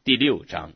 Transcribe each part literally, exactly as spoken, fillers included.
第六章，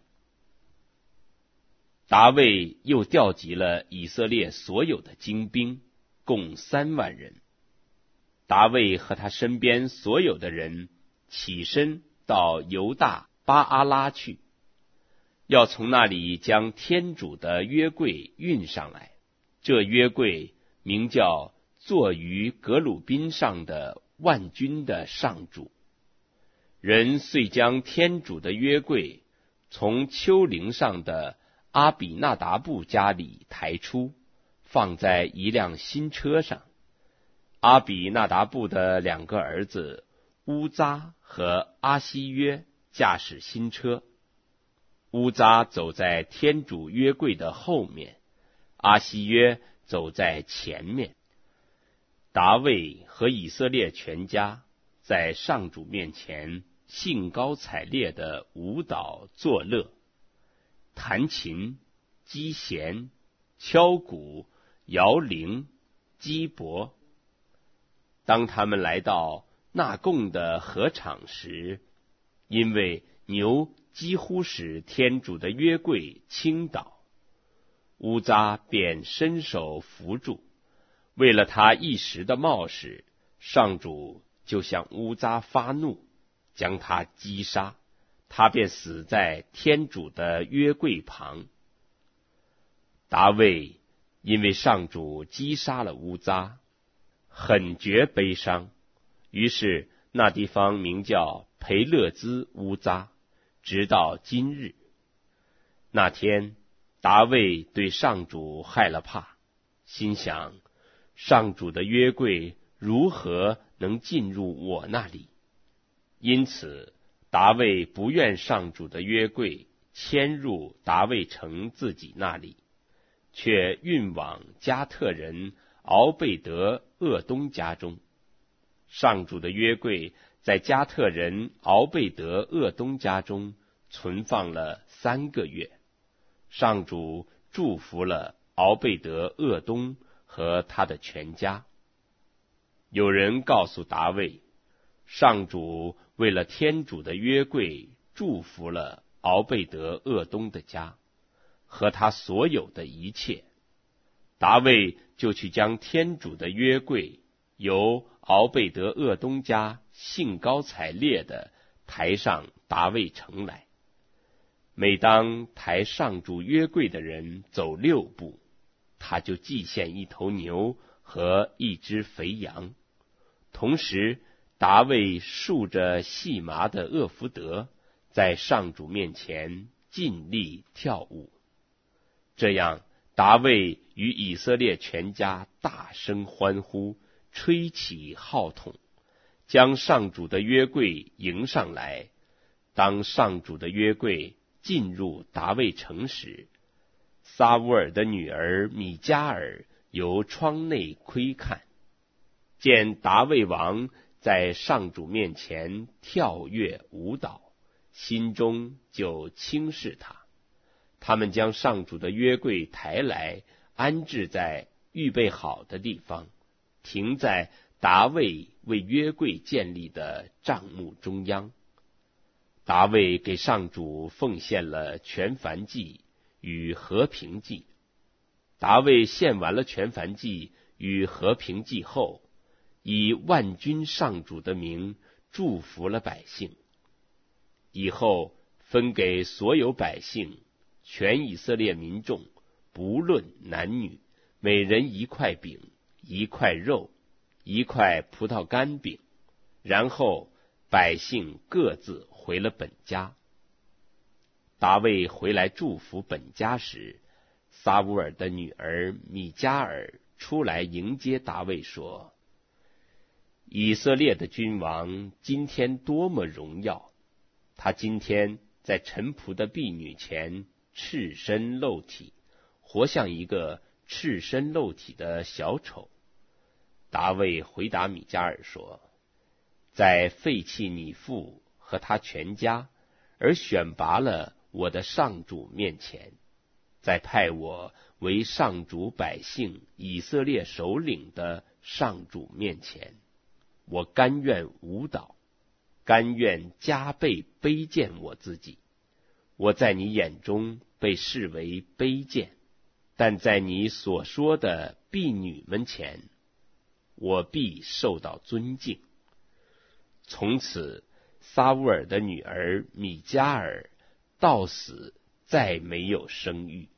达味又调集了以色列所有的精兵，共三万人。达味和他身边所有的人起身到犹大巴阿拉去，要从那里将天主的约柜运上来。这约柜名叫坐于革鲁宾上的万军的上主。人遂将天主的约柜从丘陵上的阿比纳达布家里抬出，放在一辆新车上。阿比纳达布的两个儿子乌扎和阿西约驾驶新车。乌扎走在天主约柜的后面，阿西约走在前面。达味和以色列全家在上主面前兴高采烈的舞蹈作乐，弹琴、击弦、敲鼓、摇铃、击钹。当他们来到纳贡的禾场时，因为牛几乎使天主的约柜倾倒，乌扎便伸手扶住。为了他一时的冒失，上主就向乌扎发怒，将他击杀，他便死在天主的约柜旁。达味因为上主击杀了乌扎，很觉悲伤，于是那地方名叫培勒兹乌扎，直到今日。那天达味对上主害了怕，心想上主的约柜如何能进入我那里？因此达味不愿上主的约柜迁入达味城自己那里，却运往加特人敖贝德鄂东家中。上主的约柜在加特人敖贝德鄂东家中存放了三个月。上主祝福了敖贝德鄂东和他的全家。有人告诉达味，上主为了天主的约柜祝福了敖贝德鄂东的家和他所有的一切。达味就去将天主的约柜由敖贝德鄂东家兴高采烈地抬上达味城来。每当抬上主约柜的人走六步，他就祭献一头牛和一只肥羊。同时达味竖着细麻的厄弗得，在上主面前尽力跳舞。这样达味与以色列全家大声欢呼，吹起号筒，将上主的约柜迎上来。当上主的约柜进入达味城时，撒乌尔的女儿米迦尔由窗内窥看，见达味王在上主面前跳跃舞蹈，心中就轻视他。他们将上主的约柜抬来，安置在预备好的地方，停在达味为约柜建立的帐幕中央。达味给上主奉献了全燔祭与和平祭。达味献完了全燔祭与和平祭后，以万军上主的名祝福了百姓。以后分给所有百姓，全以色列民众，不论男女，每人一块饼，一块肉，一块葡萄干饼。然后百姓各自回了本家。达味回来祝福本家时，撒乌尔的女儿米迦尔出来迎接达味，说：以色列的君王今天多么荣耀！他今天在臣仆的婢女前赤身露体，活像一个赤身露体的小丑。达味回答米迦尔说：在废弃你父和他全家，而选拔了我的上主面前，在派我为上主百姓以色列首领的上主面前，我甘愿舞蹈，甘愿加倍卑贱我自己。 我在你眼中被视为卑贱，但在你所说的婢女们前，我必受到尊敬。从此，撒乌尔的女儿米迦尔到死再没有生育。